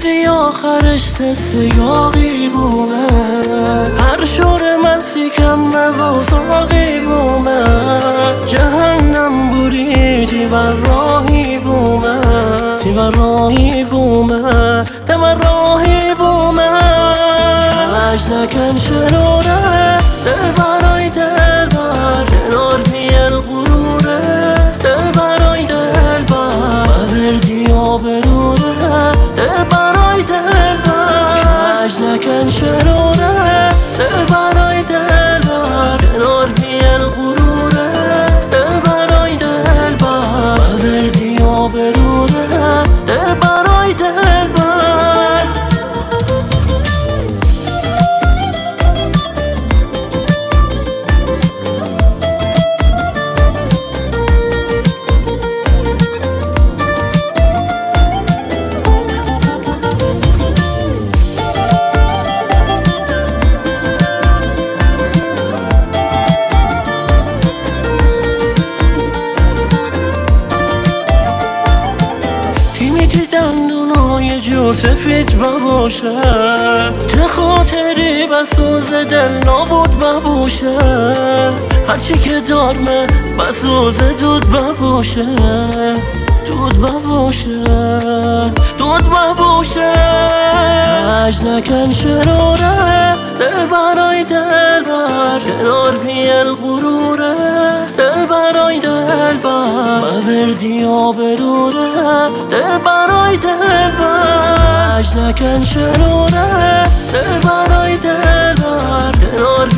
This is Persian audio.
چیزی آخرش سیاقی بومه، هر شور مسی کمه و ساقی بومه، جهنم بوریدی و راهی بومه، تی و راهی بومه، تی و راهی بومه. کج نکن شنوره دل برای دل بر، کنار بیل غروره دل برای دل بر، بردی و بروره دل برای دل بر. کج نکن شنوره دل برای دل بر، کنار بیل غروره دل برای دل بر، بردی و بروره دل برای دل بر. دندونای جور سفید ببوشه، چه خاطری بسوز دل نابود ببوشه، هرچی که دارمه بسوز دود ببوشه، دود ببوشه، دود ببوشه. کج نکن شنوره دل برای دل بر، کنار بیل غروره دل برای دل بر، بردی و بروره دل برای دل بر. کج نکن شنوره دل برای دل بر، کنار